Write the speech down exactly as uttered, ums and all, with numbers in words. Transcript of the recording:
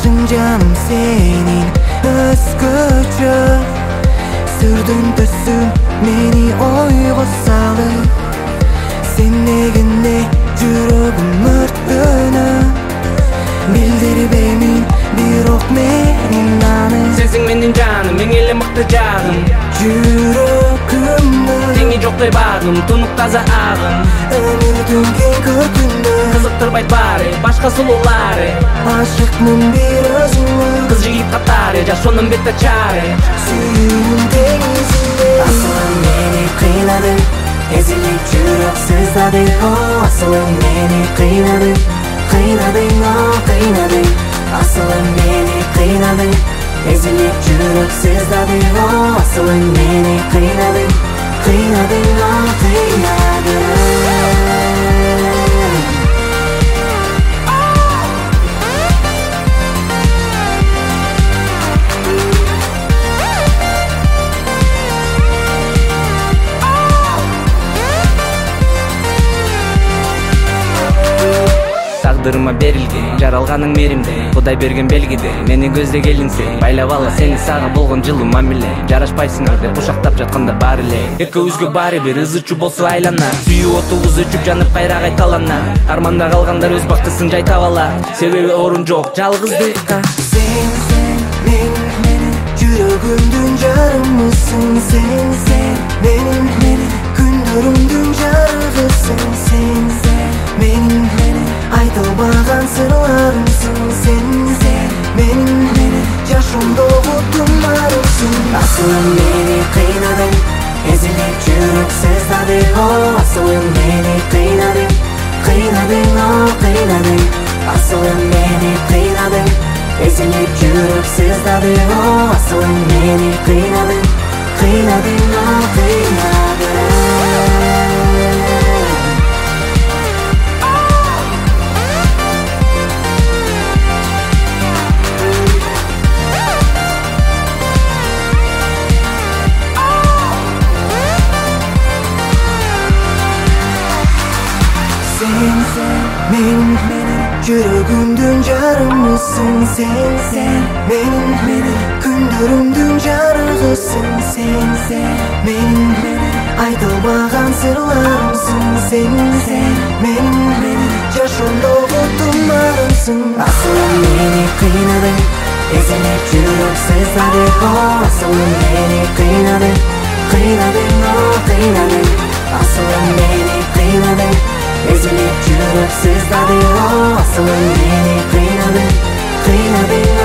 Taşın canım senin özgöçü. Sürdün tüsün meni oyga salıp. Sen negine жүрөгүм өрттөнө. Билдирбеймин бирок менин аны. Сенсиң менин жаным, эң эле мыкты жагым. Жүрөгүмдө теңи жоктой багым, тунук таза агым. Өмүрдүн кең көркүндө Кызыктырбайт баары, башка сулуулары. Ашыкмын бир өзүңө. Кыз жигит катары, жашоонун бет ачары. Сүйүүнүн деңизинде асылым мени кыйнадың. Ezilip жүрөк сыздадың. О, асылым мени кыйнадың. Кыйнадың, о, кыйнадың. Асылым мени кыйнадың. Ezilip жүрөк сыздадың. О, асылым мени кыйнадың. Кыйнадың, о, кыйнадың. Тагдырыма берилген, жаралганың меримде. Кудай берген белгиде, мени көздөгениңсең. Байлап ала сени сага болгон жылуу мамиле. Жарашпайсыңар деп кучактап жатканда бар эле. Экөөбүзгө баары бир ызычуу болсо айлана. Сүйүү отубуз өчүп жанып кайра кайталана. Арманда калгандар өз бактысын жайтап ала. Себеби орун жок жалгыздыкка. Sen sen men menin жүрөгүмдүн жарымысың. Sen sen менин менин күндөрүмдүн жарыгысың. Sen sen менин менин айтылбаган сырларымсың. Sen sen менин менин жашоомдогу тумарымсың. Асылым мени кыйнадың. Эзилип жүрөк сыздадың. О, асылым мени кыйнадың. Кыйнадың, о, кыйнадың. Асылым мени кыйнадың. Ezilip жүрөк сыздадың. О, асылым мени кыйнадың. Кыйнадың, о, кыйнадың. Sen sen menin menin жүрөгүмдүн жарымысың. Sen sen menin menin күндөрүмдүн жарыгысың. Sen sen менин менин айтылбаган сырларымсың. Sen sen менин менин жашоомдогу тумарымсың. Асылым мени кыйнадың. Эзилип жүрөк сыздадың. О, асылым мени кыйнадың. Кыйнадың, о, кыйнадың. Асылым мени кыйнадың. Ezilip жүрөк сыздадың. О, асылым мени кыйнадың. Кыйнадың,